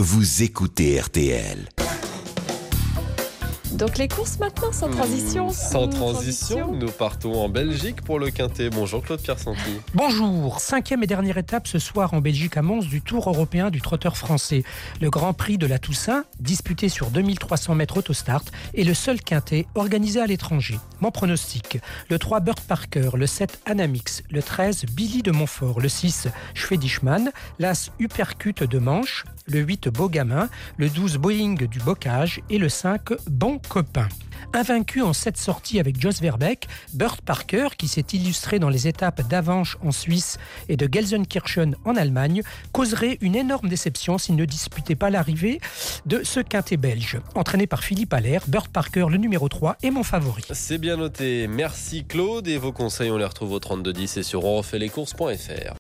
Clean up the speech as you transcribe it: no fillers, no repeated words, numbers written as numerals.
vous écoutez RTL. Donc les courses maintenant, sans transition. Sans transition, nous partons en Belgique pour le Quintet. Bonjour Claude Pierre-Santi. Bonjour, 5e et dernière étape ce soir en Belgique à Mons du Tour européen du trotteur français. Le Grand Prix de la Toussaint, disputé sur 2300 mètres autostart, est le seul Quintet organisé à l'étranger. Mon pronostic, le 3 Burt Parker, le 7 Anamix, le 13 Billy de Montfort, le 6 Schwedischmann, l'As Uppercut de Manche, le 8 Beaugamin, le 12 Boeing du Bocage et le 5 Bon Copain. Invaincu en 7 sorties avec Jos Verbeek, Burt Parker, qui s'est illustré dans les étapes d'Avenches en Suisse et de Gelsenkirchen en Allemagne, causerait une énorme déception s'il ne disputait pas l'arrivée de ce Quintet belge. Entraîné par Philippe Allaire, Burt Parker, le numéro 3, est mon favori. C'est bien noté. Merci Claude, et vos conseils on les retrouve au 3210 et sur onrefaitlescourses.fr.